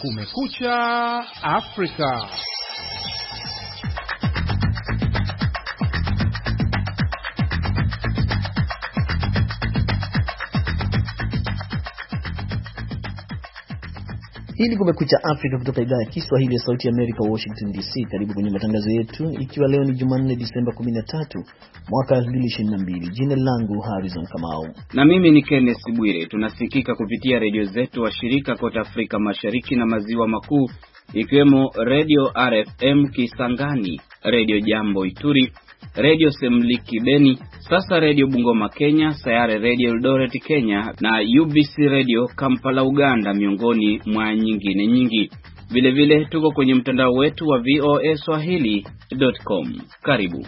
Kumekucha Afrika. Hili Kumekucha Afrika kutoka idhaa ya Kiswahili ya Sauti ya Amerika, Washington DC. Karibu kwenye matangazo yetu, ikiwa leo ni Jumanne Disemba 13 mwaka 2022. Jina langu Harrison Kamau. Na mimi ni Kenneth Bwire. Tunasikika kupitia redio zetu wa shirika kote Afrika Mashariki na Maziwa Makuu, ikiwemo Radio RFM Kisangani, Radio Jambo Ituri, Radio Semliki Beni, Sasa Radio Bungoma Kenya, Sayare Radio Eldoret Kenya na UBC Radio Kampala Uganda, miongoni mwa nyingine nyingi. Vile vile tuko kwenye mtandao wetu wa voaswahili.com. Karibu.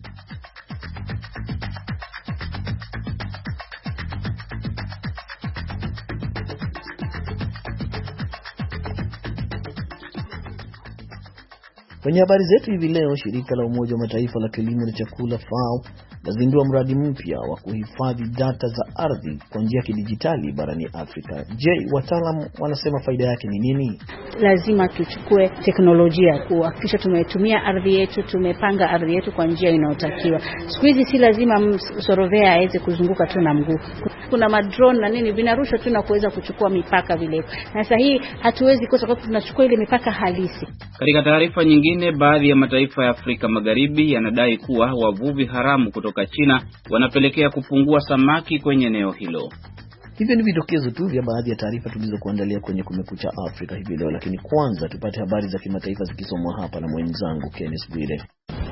Kwenye habari zetu hivi leo, shirika la Umoja wa Mataifa la kilimo na chakula FAO lazindua mradi mpya wa kuhifadhi data za ardhi kwa njia ya kidijitali barani Afrika. Je, wataalamu wanasema faida yake ni nini? Lazima tuchukue teknolojia kuhakikisha tumetumia ardhi yetu, tumepanga ardhi yetu kwa njia inayotakiwa. Siku hizi si lazima sorovea aweze kuzunguka tu na mguu. Kuna madrone na nini vinarushwa tu na kuweza kuchukua mipaka vile. Na sasa hii hatuwezi kwa sababu tunachukua ile mipaka halisi. Katika taarifa nyingine, baadhi ya mataifa ya Afrika Magharibi yanadai kuwa wavuvi haramu kutoka China wanapelekea kupungua samaki kwenye eneo hilo. Hivyo ni vidokezo tu vya baadhi ya taarifa tulizokuandalia kwenye Kumekucha Afrika hivi leo, lakini kwanza tupate habari za kimataifa zikisomwa hapa na mwenzangu Kenneth Bwire.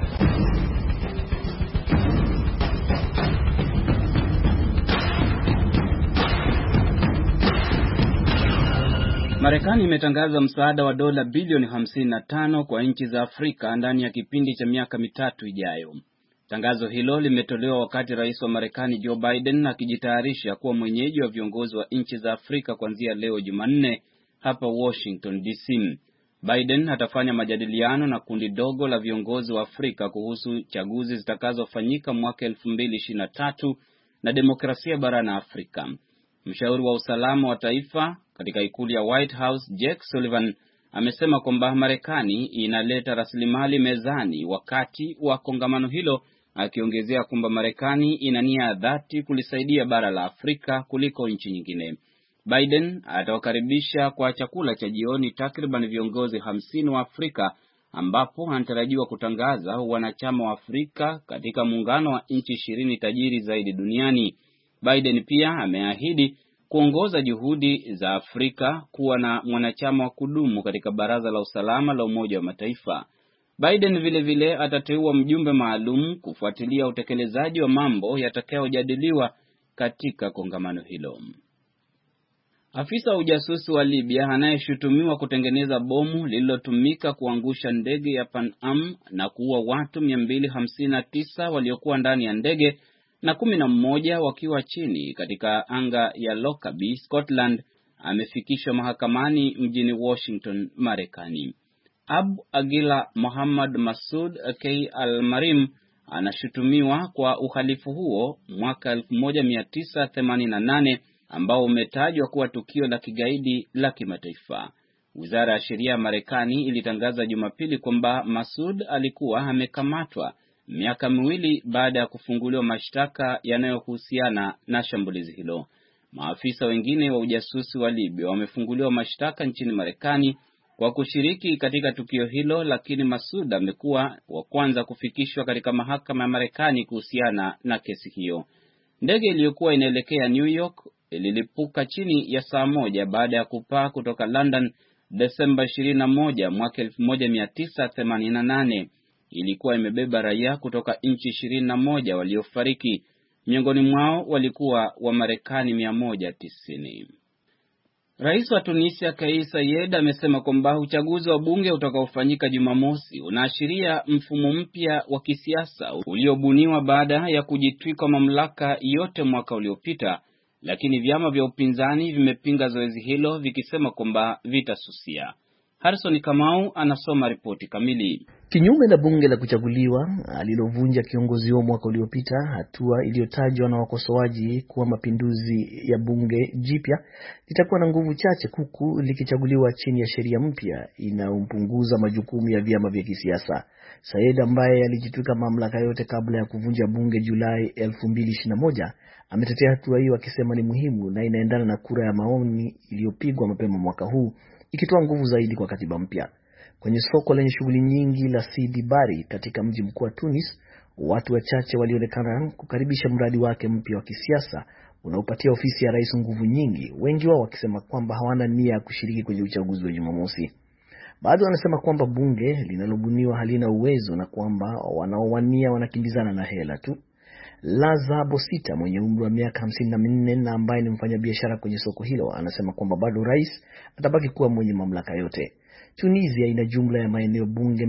Marekani imetangaza msaada wa dola bilioni 55 kwa nchi za Afrika ndani ya kipindi cha miaka mitatu ijayo. Tangazo hilo limetolewa wakati Rais wa Marekani Joe Biden akijitayarisha kuwa mwenyeji wa viongozi wa nchi za Afrika kuanzia leo Jumanne hapa Washington DC. Biden atafanya majadiliano na kundi dogo la viongozi wa Afrika kuhusu chaguzi zitakazofanyika mwaka 2023 na demokrasia barani Afrika. Mshauri wa usalama wa taifa katika ikulu ya White House, Jake Sullivan, amesema kwamba Marekani inaleta rasilimali mezani wakati wa kongamano hilo, akiongezea kwamba Marekani ina nia ya dhati kulisaidia bara la Afrika kuliko nchi nyingine. Biden atawakaribisha kwa chakula cha jioni takriban viongozi 50 wa Afrika, ambapo anatarajiwa kutangaza wanachama wa Afrika katika muungano wa nchi 20 tajiri zaidi duniani. Biden pia ameahidi kuongoza juhudi za Afrika kuwa na mwanachama wa kudumu katika Baraza la Usalama la Umoja wa Mataifa. Biden vile vile atateua mjumbe maalum kufuatilia utekelezaji wa mambo yatakayojadiliwa katika kongamano hilo. Afisa wa ujasusi wa Libya anayeshutumiwa kutengeneza bomu lililotumika kuangusha ndege ya Pan Am na kuua watu 259 waliokuwa ndani ya ndege na 11 wakiwa chini katika anga ya Lockerbie, Scotland, amefikishwa mahakamani mjini Washington, Marekani. Abu Agila Muhammad Masud K. Al-Marim anashutumiwa kwa uhalifu huo mwaka 1988 ambao umetajwa kuwa tukio la kigaidi la kimataifa. Wizara ya Sheria ya Marekani ilitangaza Jumapili kwamba Masud alikuwa amekamatwa miaka miwili baada ya kufunguliwa mashtaka yanayohusiana na shambulizi hilo. Maafisa wengine wa ujasusi wa Libya wamefunguliwa mashtaka nchini Marekani kwa kushiriki katika tukio hilo, lakini Masud amekuwa wa kwanza kufikishwa katika mahakama ya Marekani kuhusiana na kesi hiyo. Ndege iliyokuwa inaelekea New York ililipuka chini ya saa moja baada ya kupaa kutoka London Desemba 21 mwaka 1988. Ilikuwa imebeba raia kutoka nchi 21 waliofariki. Miongoni mwao walikuwa wa Marekani 190. Rais wa Tunisia Kais Saied amesema kwamba uchaguzi wa bunge utakaofanyika Jumamosi unaashiria mfumo mpya wa kisiasa uliobuniwa baada ya kujitwika mamlaka yote mwaka uliopita, lakini vyama vya upinzani vimepinga zoezi hilo vikisema kwamba vitasusia. Harrison Kamau anasoma ripoti kamili. Kinyume na bunge la kuchaguliwa alilovunja kiongozi wao mwaka uliopita, hatua iliyotajwa na wakosoaji kuwa mapinduzi ya bunge jipya litakuwa na nguvu chache huku likichaguliwa chini ya sheria mpya inayompunguza majukumu ya vyama vya kisiasa. Said ambaye alijitwika mamlaka yote kabla ya kuvunja bunge Julai 2021 ametetea hatua hiyo akisema ni muhimu na inaendana na kura ya maoni iliyopigwa mapema mwaka huu ikitoa nguvu zaidi kwa katiba mpya. Kwenye soko lenye shughuli nyingi la Sidi Bari katika mji mkuu wa Tunis, watu wachache walionekana kukaribisha mradi wake mpya wa kisiasa unaopatia ofisi ya rais nguvu nyingi, wengi wao wakisema kwamba hawana nia ya kushiriki kwenye uchaguzi wa Jumamosi. Baadhi wanasema kwamba bunge linalobuniwa halina uwezo na kwamba wanaowania wanakimbizana na hela tu. Laza Bosita mwenye umri wa miaka 54 na ambaye ni mfanyabiashara kwenye soko hilo anasema kwamba bado rais atabaki kuwa mwenye mamlaka yote. Tunisia ina jumla ya maeneo bunge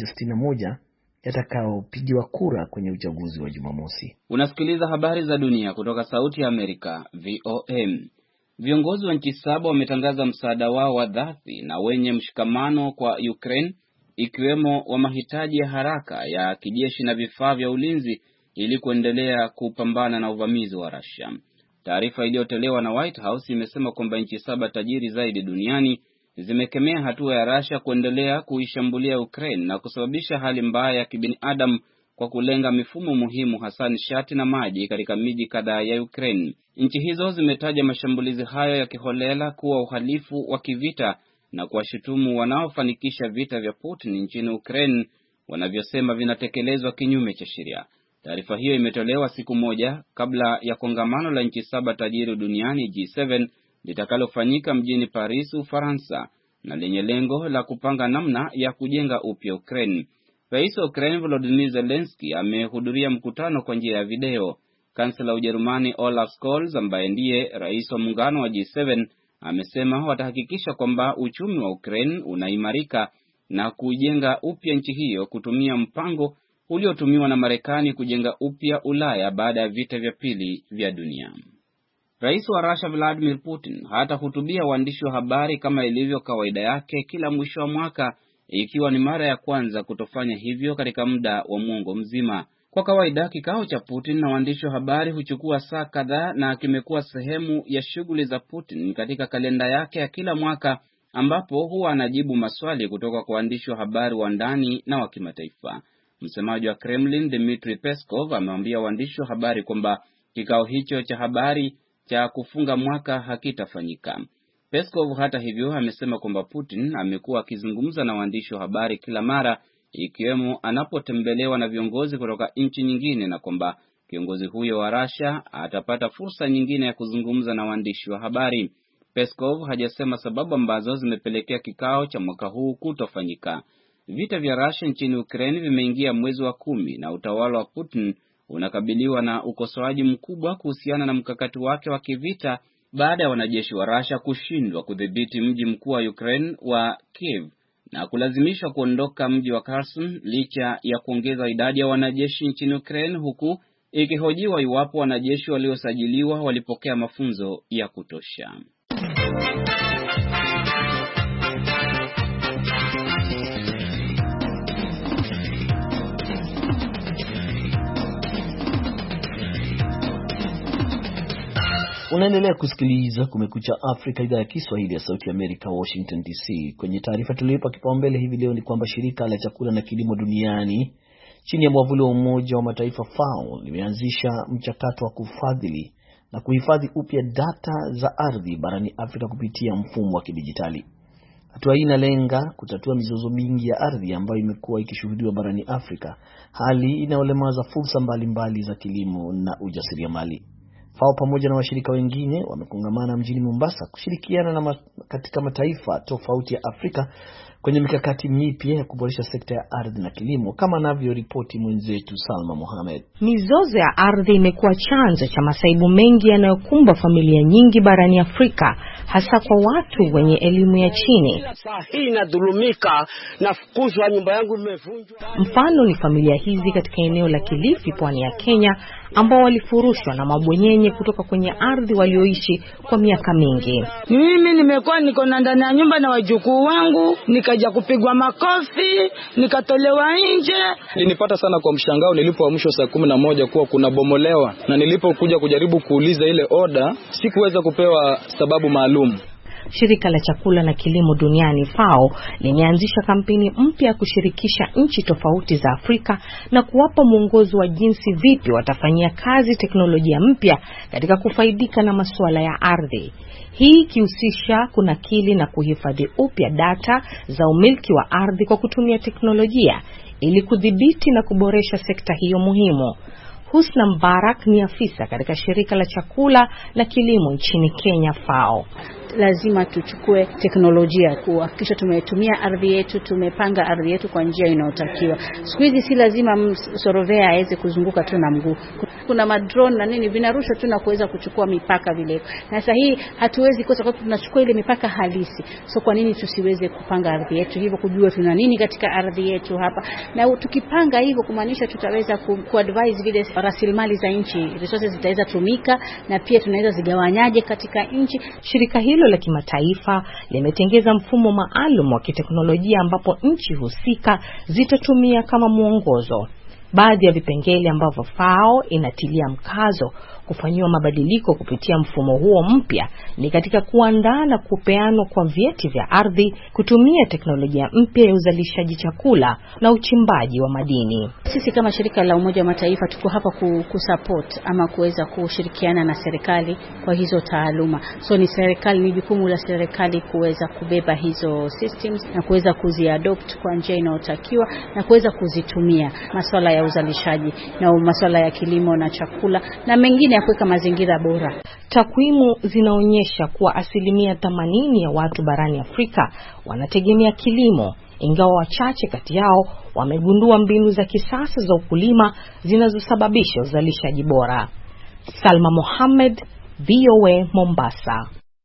161 yatakayopigiwa kura kwenye uchaguzi wa Jumamosi. Unasikiliza habari za dunia kutoka Sauti ya Amerika, VOM. Viongozi wa nchi 7 wametangaza msaada wao wa dhati na wenye mshikamano kwa Ukraine, ikiwemo wa mahitaji ya haraka ya kijeshi na vifaa vya ulinzi ili kuendelea kupambana na uvamizi wa Russia. Taarifa iliyotolewa na White House imesema kwamba nchi 7 tajiri zaidi duniani zimekemea hatua ya Russia kuendelea kuishambulia Ukraine na kusababisha hali mbaya ya kibinadamu kwa kulenga mifumo muhimu hasa nishati na maji katika miji kadhaa ya Ukraine. Nchi hizo zimetaja mashambulizi hayo ya kiholela kuwa uhalifu wa kivita na kuwashutumu wanaofanikisha vita vya Putin nchini Ukraine wanavyosema vinatekelezwa kinyume cha sheria. Taarifa hiyo imetolewa siku moja kabla ya kongamano la nchi 7 tajiri duniani G7 litakalofanyika mjini Paris, Ufaransa, na lenye lengo la kupanga namna ya kujenga upya Ukraine. Rais wa Ukraine Volodymyr Zelensky amehudhuria mkutano kwa njia ya video. Kansela wa Ujerumani Olaf Scholz ambaye ndiye rais wa muungano wa G7 amesema watahakikisha kwamba uchumi wa Ukraine unaimarika na kujenga upya nchi hiyo kutumia mpango uliotumiwa na Marekani kujenga upya Ulaya baada ya vita vya pili vya dunia. Rais wa Russia Vladimir Putin hatahutubia waandishi wa habari kama ilivyo kawaida yake kila mwisho wa mwaka, ikiwa ni mara ya kwanza kutofanya hivyo katika muda wa mwongo mzima. Kwa kawaida kikao cha Putin na waandishi wa habari huchukua saa kadhaa na kimekuwa sehemu ya shughuli za Putin katika kalenda yake ya kila mwaka, ambapo huwa anajibu maswali kutoka kwa waandishi wa habari wa ndani na wa kimataifa. Msemaji wa Kremlin Dmitry Peskov amewaambia waandishi wa habari kwamba kikao hicho cha habari cha kufunga mwaka hakitafanyika. Peskov hata hivyo amesema kwamba Putin amekuwa akizungumza na waandishi wa habari kila mara, ikiwemo anapotembelewa na viongozi kutoka nchi nyingine, na kwamba kiongozi huyo wa Russia atapata fursa nyingine ya kuzungumza na waandishi wa habari. Peskov hajasema sababu ambazo zimepelekea kikao cha mwaka huu kutofanyika. Vita vya Russia nchini Ukraine vimeingia mwezi wa 10 na utawala wa Putin unakabiliwa na ukosoaji mkubwa kuhusiana na mkakati wake wa kivita baada ya wanajeshi wa Russia kushindwa kudhibiti mji mkuu wa Ukraine wa Kiev na kulazimishwa kuondoka mji wa Kherson licha ya kuongeza idadi ya wanajeshi nchini Ukraine, huku ikihojiwa iwapo wanajeshi waliosajiliwa walipokea mafunzo ya kutosha. Unaendelea kusikiliza Kumekucha Afrika, idhaa ya Kiswahili ya Sauti ya Amerika, Washington DC. Kwenye taarifa tuliyoipa kipaumbele hivi leo ni kwamba shirika la chakula na kilimo duniani chini ya mwavuli wa Umoja wa Mataifa FAO limeanzisha mchakato wa kufadhili na kuhifadhi upya data za ardhi barani Afrika kupitia mfumo wa kidijitali. Hatua hii inalenga kutatua mizozo mingi ya ardhi ambayo imekuwa ikishuhudiwa barani Afrika, hali inayolemaza fursa mbalimbali za kilimo na ujasiriamali. FAO pamoja na washirika wengine wamekongamana mjini Mombasa kushirikiana katika mataifa tofauti ya Afrika kwenye mikakati mipya ya kuboresha sekta ya ardhi na kilimo, kama anavyoripoti mwenzetu Salma Mohamed. Mizozo ya ardhi imekuwa chanzo cha masaibu mengi yanayokumba familia nyingi barani Afrika, hasa kwa watu wenye elimu ya chini. Hii inadhulumika, nafukuzwa, nyumba yangu imevunjwa. Mfano ni familia hizi katika eneo la Kilifi, pwani ya Kenya, ambao walifurushwa na mabwenyenye wenye kutoka kwenye ardhi walioishi kwa miaka mingi. Mimi nimekuwa niko ndani ya nyumba na wajukuu wangu, nikaja kupigwa makofi, nikatolewa nje. Nilipata sana kwa mshangao nilipoamshwa saa 11 kuwa kuna bomolewa, na nilipokuja kujaribu kuuliza ile oda sikuweza kupewa sababu maalum. Shirika la chakula na kilimo duniani FAO limeanzisha kampeni mpya ya kushirikisha nchi tofauti za Afrika na kuwapa mwongozo wa jinsi vipi watafanyia kazi teknolojia mpya katika kufaidika na masuala ya ardhi. Hii kihusisha kunakili na kuhifadhi upya data za umiliki wa ardhi kwa kutumia teknolojia ili kudhibiti na kuboresha sekta hiyo muhimu. Husna Mbarak ni afisa katika shirika la chakula na kilimo nchini Kenya FAO. Lazima tuchukue teknolojia kuhakikisha tumetumia ardhi yetu, tumepanga ardhi yetu kwa njia inayotakiwa. Siku hizi si lazima sorovea aweze kuzunguka tu na mguu. Kuna madrone na nini vinarushwa tu na kuweza kuchukua mipaka vile. Na sasa hii hatuwezi kwa sababu tunachukua ile mipaka halisi. So kwa nini tusiweze kupanga ardhi yetu hivyo, kujua tuna nini katika ardhi yetu hapa. Na tukipanga hivyo kumaanisha tutaweza kuadvise vile rasilimali za nchi, resources zitaweza tumika na pia tunaweza zigawanyaje katika nchi. Shirika hilo la kimataifa limetengeza mfumo maalum wa kiteknolojia ambapo nchi husika zitatumia kama mwongozo. Baadhi ya vipengele ambavyo FAO inatilia mkazo kufanyiwa mabadiliko kupitia mfumo huo mpya ni katika kuandaa na kupeanwa kwa vyeti vya ardhi, kutumia teknolojia mpya ya uzalishaji chakula na uchimbaji wa madini. Sisi kama shirika la Umoja wa Mataifa tuko hapa kusupport ama kuweza kushirikiana na serikali kwa hizo taaluma. So ni jukumu la serikali kuweza kubeba hizo systems na kuweza kuziadopt kwa njia inayotakiwa na kuweza kuzitumia masuala ya uzalishaji na masuala ya kilimo na chakula na mengine ya kuweka mazingira bora. Takwimu zinaonyesha kuwa 80% ya watu barani Afrika wanategemea kilimo, ingawa wachache kati yao wamegundua mbinu za kisasa za ukulima zinazosababisha uzalishaji bora. Salma Mohamed, VOA Mombasa.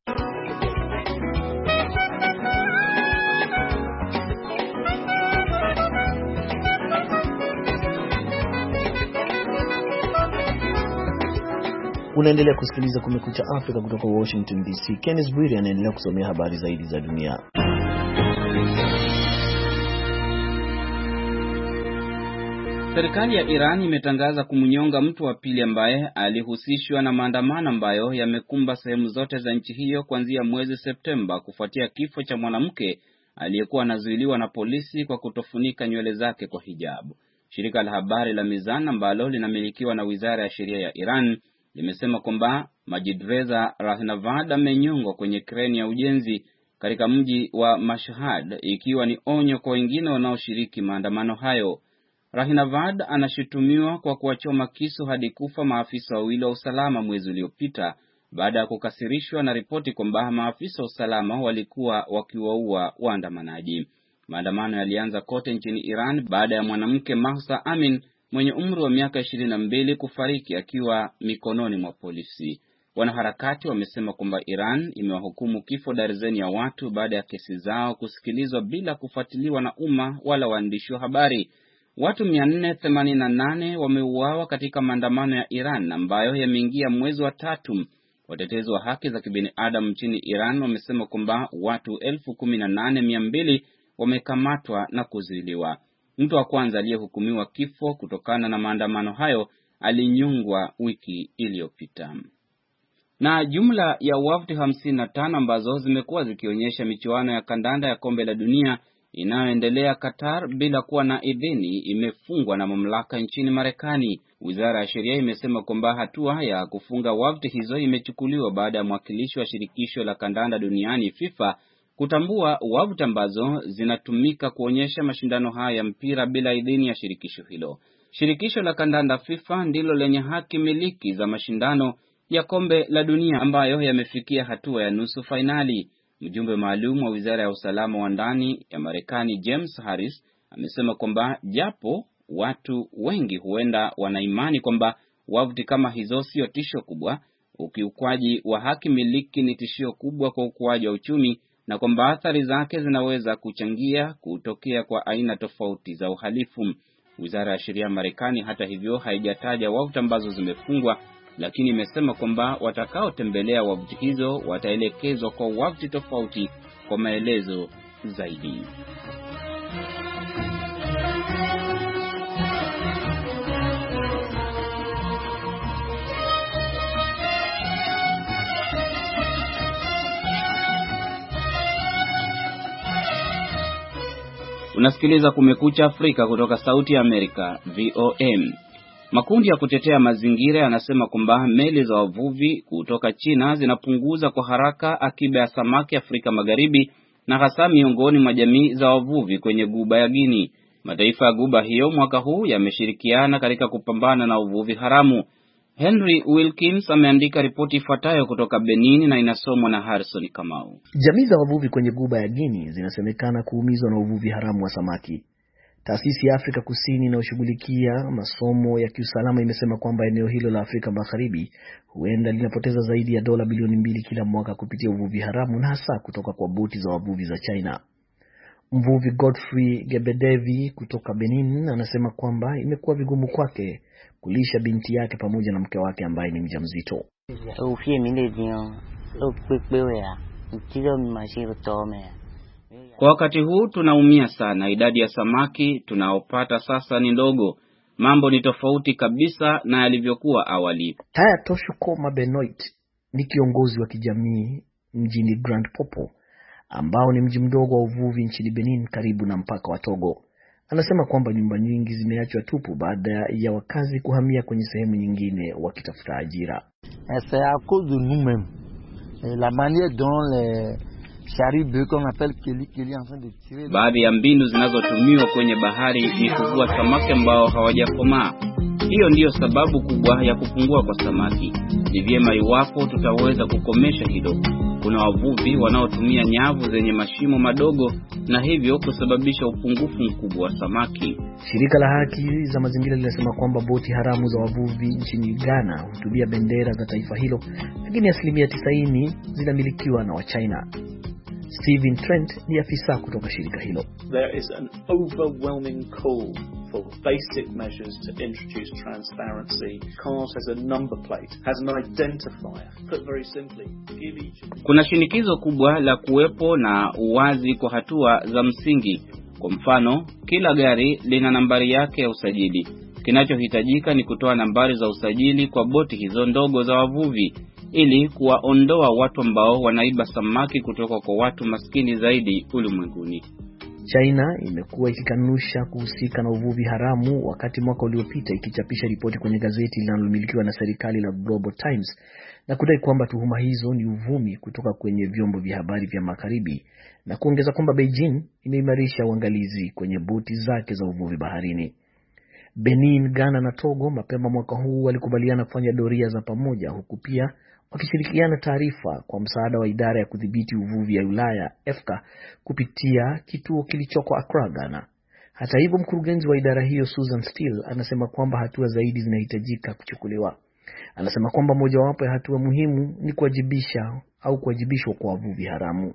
Unaendelea kusikiliza Kumekucha Afrika kutoka Washington DC. Kenneth Bwire anaendelea kusomea habari zaidi za dunia. Serikali ya Iran imetangaza kumnyonga mtu wa pili ambaye alihusishwa na maandamano ambayo yamekumba sehemu zote za nchi hiyo kuanzia mwezi Septemba kufuatia kifo cha mwanamke aliyekuwa anazuiliwa na polisi kwa kutofunika nywele zake kwa hijabu. Shirika la habari la Mizan ambalo linamilikiwa na Wizara ya Sheria ya Iran limesema kwamba Majidreza Rahnavad amenyongwa kwenye kreni ya ujenzi katika mji wa Mashhad, ikiwa ni onyo kwa wengine wanaoshiriki maandamano hayo. Rahnavad anashutumiwa kwa kuwachoma kisu hadi kufa maafisa wawili wa usalama mwezi uliopita baada ya kukasirishwa na ripoti kwamba maafisa wa usalama walikuwa wakiwaua waandamanaji. Maandamano yalianza kote nchini Iran baada ya mwanamke Mahsa Amin mwenye umri wa miaka 22 kufariki akiwa mikononi mwa polisi. Wanaharakati wamesema kwamba Iran imewahukumu kifo darzeni ya watu baada ya kesi zao kusikilizwa bila kufuatiliwa na umma wala waandishi wa habari. Watu 488 wameuawa katika maandamano ya Iran ambayo yameingia mwezi wa 3. Watetezi wa haki za kibinadamu nchini Iran wamesema kwamba watu 18,200 wamekamatwa na kuzuiliwa. Mtu wa kwanza aliyehukumiwa kifo kutokana na maandamano hayo alinyongwa wiki iliyopita. Na jumla ya wavuti 55 ambazo zimekuwa zikionyesha michuano ya kandanda ya kombe la dunia inayoendelea Qatar bila kuwa na idhini imefungwa na mamlaka nchini Marekani. Wizara ya Sheria imesema kwamba hatua ya kufunga wavuti hizo imechukuliwa baada ya mwakilishi wa shirikisho la kandanda duniani FIFA kutambua wavuti ambazo zinatumika kuonyesha mashindano haya ya mpira bila idhini ya shirikisho hilo. Shirikisho la kandanda FIFA ndilo lenye haki miliki za mashindano ya kombe la dunia ambayo yamefikia hatua ya nusu fainali. Mjumbe maalum wa Wizara ya Usalama wa Ndani ya Marekani James Harris amesema kwamba japo watu wengi huenda wanaimani kwamba wavuti kama hizo sio tisho kubwa, ukiukwaji wa haki miliki ni tishio kubwa kwa ukuaji wa uchumi na kwamba athari zake zinaweza kuchangia kutokea kwa aina tofauti za uhalifu. Wizara ya Sheria ya Marekani hata hivyo haijataja wavuti ambazo zimefungwa lakini imesema kwamba watakaotembelea wavuti hizo wataelekezwa kwa wavuti tofauti kwa maelezo zaidi. Unasikiliza Kumekucha Afrika kutoka Sauti ya Amerika, VOM. Makundi ya kutetea mazingira yanasema kwamba meli za wavuvi kutoka China zinapunguza kwa haraka akiba ya samaki Afrika Magharibi, na hasa miongoni mwa jamii za wavuvi kwenye Ghuba ya Guinea. Mataifa ya Ghuba hiyo mwaka huu yameshirikiana katika kupambana na uvuvi haramu. Henry Wilkins ameandika ripoti ifuatayo kutoka Benin na inasomwa na Harrison Kamau. Jamii za wavuvi kwenye Ghuba ya Guinea zinasemekana kuumizwa na uvuvi haramu wa samaki. Taasisi ya Afrika Kusini inayoshughulikia masomo ya kiusalama imesema kwamba eneo hilo la Afrika Magharibi huenda linapoteza zaidi ya dola bilioni 2 kila mwaka kupitia uvuvi haramu, na hasa kutoka kwa boti za wavuvi za China. Mvuvi Godfrey Gebedevi kutoka Benin anasema kwamba imekuwa vigumu kwake kulisha binti yake pamoja na mke wake ambaye ni mjamzito. Kwa wakati huu tunaumia sana. Idadi ya samaki tunaopata sasa ni ndogo. Mambo ni tofauti kabisa na yalivyokuwa awali. Taya Toshuko Mabenoit ni kiongozi wa kijamii mjini Grand Popo, ambao ni mji mdogo wa uvuvi nchini Benin karibu na mpaka wa Togo. Anasema kwamba nyumba nyingi zimeachwa tupu baada ya wakazi kuhamia kwenye sehemu nyingine wakitafuta ajira. Baadhi ya mbinu zinazotumiwa kwenye bahari ni kuvua samaki ambao hawajakomaa. Hiyo ndiyo sababu kubwa ya kupungua kwa samaki. Ni vyema iwapo tutaweza kukomesha hilo. Kuna wavuvi wanaotumia nyavu zenye mashimo madogo na hivyo kusababisha upungufu mkubwa wa samaki. Shirika la haki za mazingira linasema kwamba boti haramu za wavuvi nchini Ghana hutubia bendera za taifa hilo, lakini 90% zinamilikiwa na Wachina. Steven Trent ni afisa kutoka shirika hilo. There is an overwhelming call for basic measures to introduce transparency. Cars has a number plate, has an identifier. Put very simply, give each... Kuna shinikizo kubwa la kuwepo na uwazi kwa hatua za msingi. Kwa mfano, kila gari lina nambari yake ya usajili. Kinachohitajika ni kutoa nambari za usajili kwa boti hizo ndogo za wavuvi, ili kuwaondoa watu ambao wanaiba samaki kutoka kwa watu maskini zaidi ulimwenguni. China imekuwa ikikanusha kuhusika na uvuvi haramu, wakati mwaka uliopita ikichapisha ripoti kwenye gazeti linalomilikiwa na serikali la Global Times na kudai kwamba tuhuma hizo ni uvumi kutoka kwenye vyombo vya habari vya magharibi, na kuongeza kwamba Beijing imeimarisha uangalizi kwenye boti zake za uvuvi baharini. Benin, Ghana na Togo mapema mwaka huu walikubaliana kufanya doria za pamoja, huku pia wakishirikiana taarifa kwa msaada wa idara ya kudhibiti uvuvi ya Ulaya EFCA kupitia kituo kilichoko Accra, Ghana. Hata hivyo, mkurugenzi wa idara hiyo Susan Steele anasema kwamba hatua zaidi zinahitajika kuchukuliwa. Anasema kwamba mojawapo ya hatua muhimu ni kuwajibishwa kwa wavuvi haramu.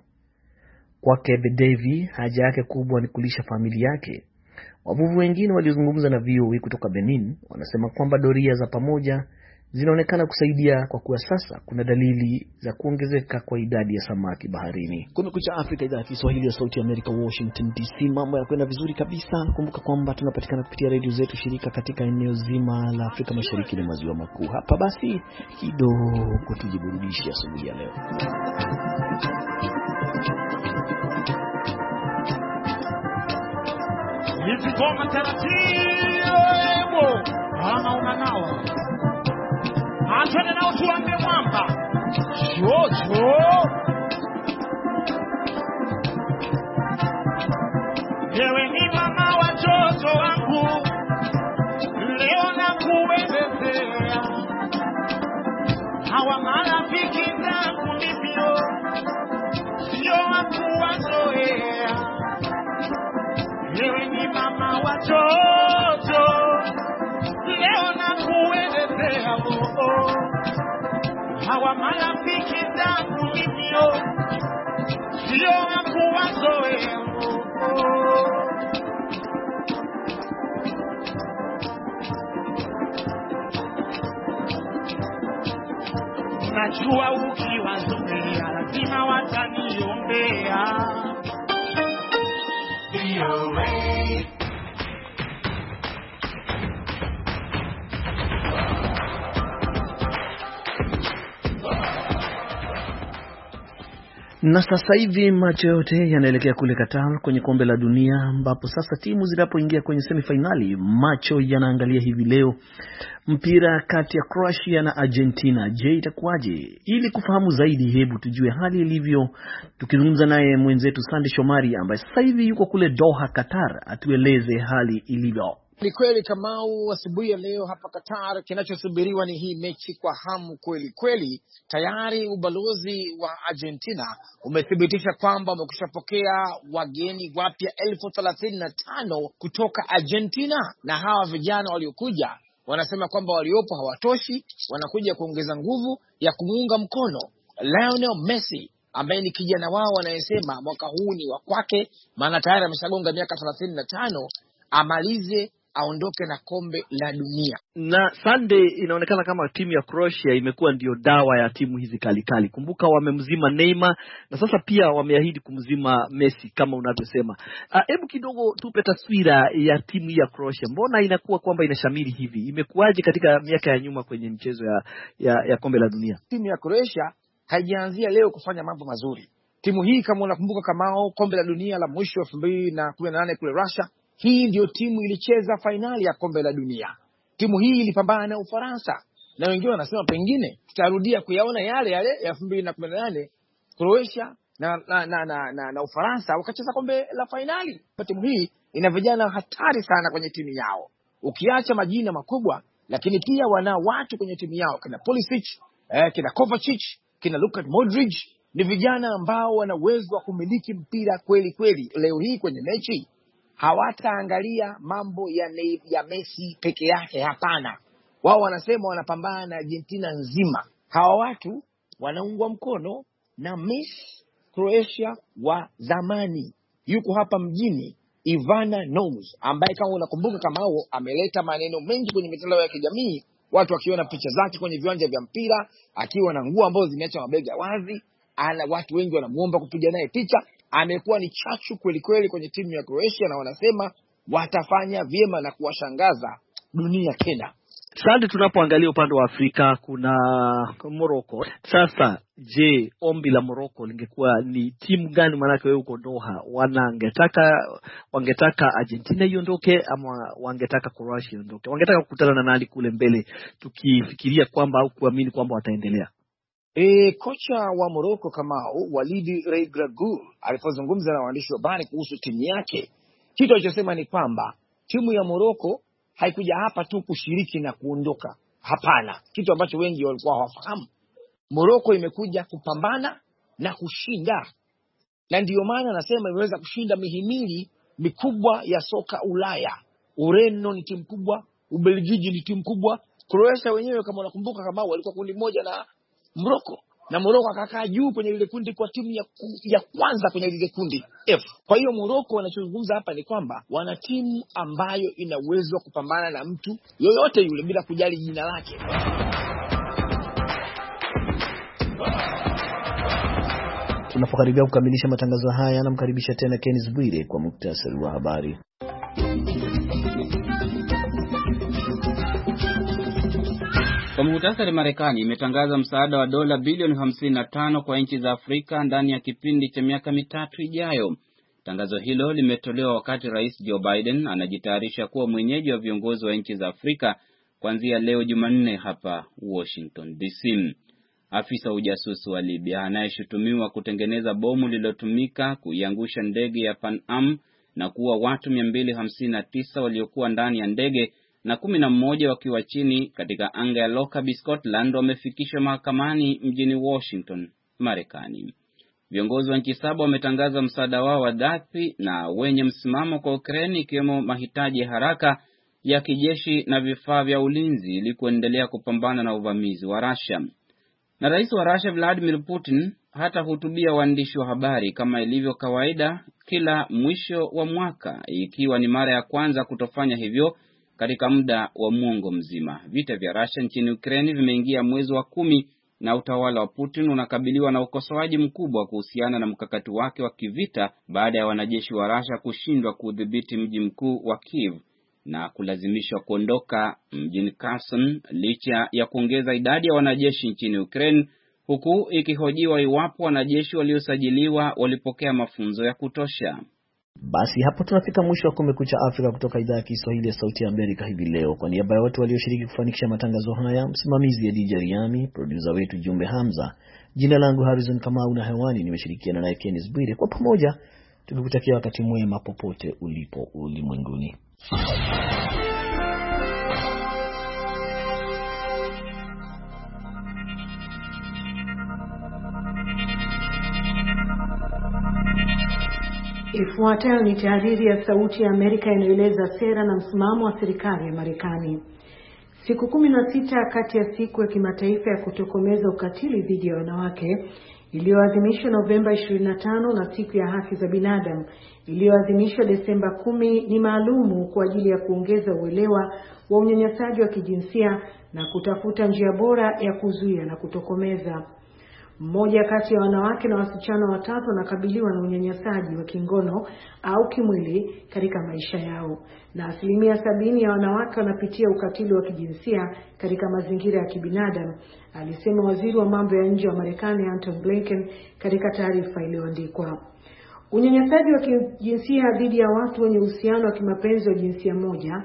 Kwake Bedevi, haja yake kubwa ni kulisha familia yake. Wavuvi wengine waliozungumza na VOA kutoka Benin wanasema kwamba doria za pamoja zinaonekana kusaidia, kwa kuwa sasa kuna dalili za kuongezeka kwa idadi ya samaki baharini. Kumekucha Afrika, idhaa ya Kiswahili ya Sauti ya Amerika, Washington DC. Mambo yanakwenda vizuri kabisa. Kumbuka kwamba tunapatikana kupitia redio zetu shirika katika eneo zima la Afrika Mashariki na Maziwa Makuu. Hapa basi kidogo tujiburudishe asubuhi ya leo. Nizigoma taratibu, ama unanawa Antone na utuambie mwamba Jojo. Ewe ni mama wa watoto wangu, leo na kuwezezea hawa marafiki zangu ndivyo sio wakuwazoea. Ewe ni mama wa watoto, leo na kuwezezea hawa marafiki zangu ndivyo sio wakuwazoea. najua ukiwazoea lazima wataniombea. Na sasa hivi macho yote yanaelekea kule Qatar kwenye kombe la dunia, ambapo sasa timu zinapoingia kwenye semifinali, macho yanaangalia hivi leo mpira kati ya Croatia na Argentina. Je, itakuwaje? Ili kufahamu zaidi, hebu tujue hali ilivyo, tukizungumza naye mwenzetu Sande Shomari ambaye sasa hivi yuko kule Doha, Qatar, atueleze hali ilivyo. Ni kweli Kamau, asubuhi ya leo hapa Qatar kinachosubiriwa ni hii mechi kwa hamu kweli kweli. Tayari ubalozi wa Argentina umethibitisha kwamba wamekushapokea wageni wapya 35,000 kutoka Argentina, na hawa vijana waliokuja wanasema kwamba waliopo hawatoshi, wanakuja kuongeza nguvu ya kumuunga mkono Lionel Messi ambaye ni kijana wao wanayesema mwaka huu ni wa kwake, maana tayari ameshagonga miaka 35, amalize aondoke na kombe la dunia. Na Sunday, inaonekana kama timu ya Croatia imekuwa ndio dawa ya timu hizi kali. Kumbuka wamemzima Neymar na sasa pia wameahidi kumzima Messi kama unavyosema. Hebu kidogo tupe taswira ya timu ya Croatia. Mbona inakuwa kwamba inashamiri hivi? Imekuwaje katika miaka ya nyuma kwenye mchezo ya kombe la dunia? Timu ya Croatia haijaanzia leo kufanya mambo mazuri. Timu hii kama unakumbuka Kamao, kombe la dunia la mwisho 2018 kule Russia, hii ndio timu ilicheza fainali ya kombe la dunia. Timu hii ilipambana na Ufaransa, na wengine wanasema pengine tutarudia kuyaona yale ya 2018 Croatia na Ufaransa wakacheza kombe la fainali. Timu hii ina vijana hatari sana kwenye timu yao, ukiacha majina makubwa, lakini pia wana watu kwenye timu yao kina Pulisic, kina Kovacic, kina Luka Modric. Ni vijana ambao wana uwezo wa kumiliki mpira kweli kweli. Leo hii kwenye mechi hawataangalia mambo ya Messi peke yake, hapana. Wao wanasema wanapambana na Argentina nzima. Hawa watu wanaungwa mkono na Miss Croatia wa zamani, yuko hapa mjini, Ivana Knows, ambaye kama unakumbuka kama hao ameleta maneno mengi kwenye mitandao ya kijamii, watu wakiona picha zake kwenye viwanja vya mpira akiwa na nguo ambazo zimeacha mabega wazi. Watu wengi wanamuomba kupiga naye picha. Amekuwa ni chachu kweli kweli kwenye timu ya Croatia, na wanasema watafanya vyema na kuwashangaza dunia tena. Sasa tunapoangalia upande wa Afrika kuna Morocco. Sasa je, ombi la Morocco lingekuwa ni timu gani? Maana wewe uko Doha, wangetaka Argentina iondoke ama wangetaka Croatia iondoke? Wangetaka kukutana na nani kule mbele, tukifikiria kwamba au kuamini kwamba wataendelea? Kocha wa Morocco Kamau, Walid Regragui, alipozungumza na waandishi wa habari kuhusu timu yake, kitu alichosema ni kwamba timu ya Morocco haikuja hapa tu kushiriki na kuondoka. Hapana, kitu ambacho wengi walikuwa hawafahamu. Morocco imekuja kupambana na kushinda, na ndiyo maana anasema imeweza kushinda mihimili mikubwa ya soka Ulaya. Ureno ni timu kubwa, Ubelgiji ni timu kubwa, Croatia wenyewe kama unakumbuka kama walikuwa kundi moja na Morocco, na Morocco akakaa juu kwenye ile kundi kwa timu ya kwanza kwenye ile kundi F. Kwa hiyo Morocco wanachozungumza hapa ni kwamba wana timu ambayo ina uwezo wa kupambana na mtu yoyote yule bila kujali jina lake. Tunapokaribia kukamilisha matangazo haya, namkaribisha tena Kennes Bwire kwa muktasari wa habari. Kwa muhtasari, Marekani imetangaza msaada wa dola bilioni 55 kwa nchi za Afrika ndani ya kipindi cha miaka mitatu ijayo. Tangazo hilo limetolewa wakati Rais Joe Biden anajitayarisha kuwa mwenyeji wa viongozi wa nchi za Afrika kuanzia leo Jumanne hapa Washington DC. Afisa ujasusi wa Libya anayeshutumiwa kutengeneza bomu lililotumika kuiangusha ndege ya Pan Am na kuua watu 259 waliokuwa ndani ya ndege na 11 wakiwa chini katika anga ya Lockerbie, Scotland, wamefikishwa mahakamani mjini Washington, Marekani. Viongozi wa nchi 7 wametangaza msaada wao wa dhati na wenye msimamo kwa Ukraine, ikiwemo mahitaji haraka ya kijeshi na vifaa vya ulinzi ili kuendelea kupambana na uvamizi wa Russia. Na rais wa Russia Vladimir Putin hatahutubia waandishi wa habari kama ilivyo kawaida kila mwisho wa mwaka, ikiwa ni mara ya kwanza kutofanya hivyo katika muda wa mwongo mzima. Vita vya Russia nchini Ukraine vimeingia mwezi wa 10 na utawala wa Putin unakabiliwa na ukosoaji mkubwa kuhusiana na mkakati wake wa kivita baada ya wanajeshi wa Russia kushindwa kudhibiti mji mkuu wa Kiev na kulazimishwa kuondoka mjini Kherson licha ya kuongeza idadi ya wanajeshi nchini Ukraine, huku ikihojiwa iwapo wanajeshi waliosajiliwa walipokea mafunzo ya kutosha. Basi hapo tunafika mwisho wa Kumekucha Afrika kutoka idhaa ya Kiswahili ya Sauti ya Amerika hivi leo. Kwa niaba ya wote walioshiriki kufanikisha matangazo haya, msimamizi ya DJ Riami, producer wetu Jumbe Hamza, jina langu Harrison Kamau na hewani nimeshirikiana naye Kenneth Bwire, kwa pamoja tukikutakia wakati mwema popote ulipo ulimwenguni. Ifuatayo ni tahariri ya Sauti ya Amerika inayoeleza sera na msimamo wa serikali ya Marekani. Siku 16 kati ya siku ya kimataifa ya kutokomeza ukatili dhidi ya wanawake iliyoadhimishwa Novemba 25 na siku ya haki za binadamu iliyoadhimishwa Desemba 10 ni maalumu kwa ajili ya kuongeza uelewa wa unyanyasaji wa kijinsia na kutafuta njia bora ya kuzuia na kutokomeza. Mmoja kati ya wanawake na wasichana 3 wanakabiliwa na unyanyasaji wa kingono au kimwili katika maisha yao, na 70% ya wanawake wanapitia ukatili wa kijinsia katika mazingira ya kibinadamu, alisema waziri wa mambo ya nje wa Marekani Antony Blinken katika taarifa iliyoandikwa. Unyanyasaji wa kijinsia dhidi ya watu wenye uhusiano wa kimapenzi wa jinsia moja,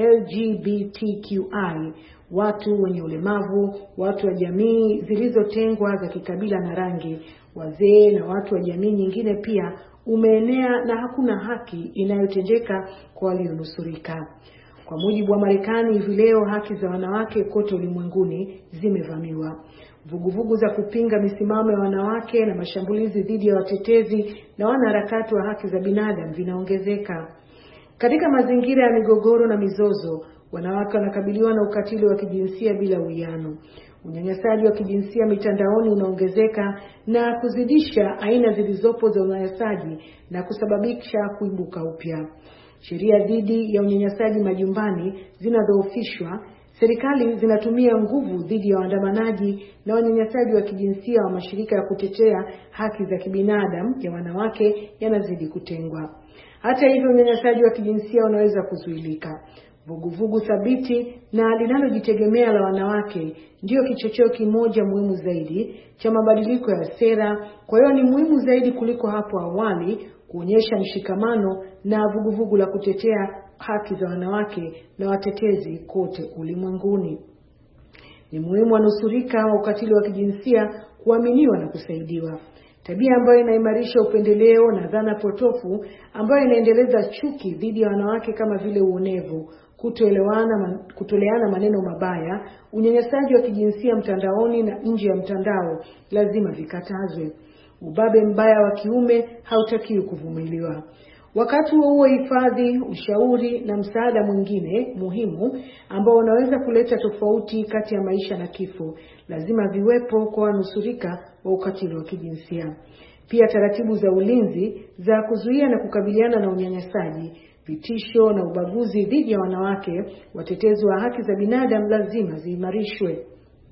LGBTQI, watu wenye ulemavu, watu wa jamii zilizotengwa za kikabila na rangi, wazee na watu wa jamii nyingine pia umeenea na hakuna haki inayotendeka kwa walionusurika. Kwa mujibu wa Marekani, hivi leo haki za wanawake kote ulimwenguni zimevamiwa. Vuguvugu za kupinga misimamo ya wanawake na mashambulizi dhidi ya watetezi na wanaharakati wa haki za binadamu vinaongezeka. Katika mazingira ya migogoro na mizozo, wanawake wanakabiliwa na ukatili wa kijinsia bila uwiano. Unyanyasaji wa kijinsia mitandaoni unaongezeka na kuzidisha aina zilizopo za unyanyasaji na kusababisha kuibuka upya. Sheria dhidi ya unyanyasaji majumbani zinadhoofishwa. Serikali zinatumia nguvu dhidi ya waandamanaji na wanyanyasaji wa kijinsia wa mashirika ya kutetea haki za kibinadamu ya wanawake yanazidi kutengwa. Hata hivyo, unyanyasaji wa kijinsia unaweza kuzuilika. Vuguvugu thabiti na linalojitegemea la wanawake ndio kichocheo kimoja muhimu zaidi cha mabadiliko ya sera. Kwa hiyo ni muhimu zaidi kuliko hapo awali kuonyesha mshikamano na vuguvugu la kutetea haki za wanawake na watetezi kote ulimwenguni. Ni muhimu wanusurika wa ukatili wa kijinsia kuaminiwa na kusaidiwa. Tabia ambayo inaimarisha upendeleo na dhana potofu ambayo inaendeleza chuki dhidi ya wanawake kama vile uonevu, kutoleana maneno mabaya, unyanyasaji wa kijinsia mtandaoni na nje ya mtandao lazima vikatazwe. Ubabe mbaya wa kiume hautakiwi kuvumiliwa. Wakati huo hifadhi, ushauri na msaada mwingine muhimu ambao unaweza kuleta tofauti kati ya maisha na kifo lazima viwepo kwa wanusurika wa ukatili wa kijinsia. Pia taratibu za ulinzi za kuzuia na kukabiliana na unyanyasaji, vitisho na ubaguzi dhidi ya wanawake, watetezi wa haki za binadamu lazima ziimarishwe.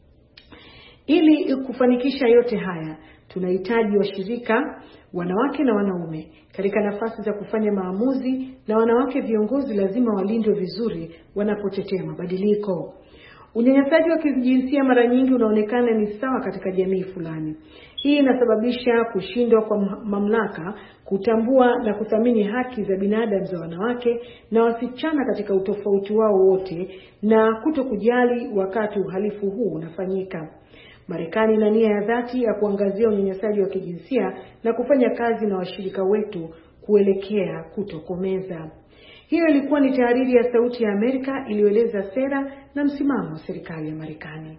Ili kufanikisha yote haya, tunahitaji washirika, wanawake na wanaume katika nafasi za kufanya maamuzi, na wanawake viongozi lazima walindwe vizuri wanapotetea mabadiliko. Unyanyasaji wa kijinsia mara nyingi unaonekana ni sawa katika jamii fulani. Hii inasababisha kushindwa kwa mamlaka kutambua na kuthamini haki za binadamu za wanawake na wasichana katika utofauti wao wote, na kutokujali wakati uhalifu huu unafanyika. Marekani ina nia ya dhati ya kuangazia unyanyasaji wa kijinsia na kufanya kazi na washirika wetu kuelekea kutokomeza. Hiyo ilikuwa ni tahariri ya Sauti ya Amerika iliyoeleza sera na msimamo wa serikali ya Marekani.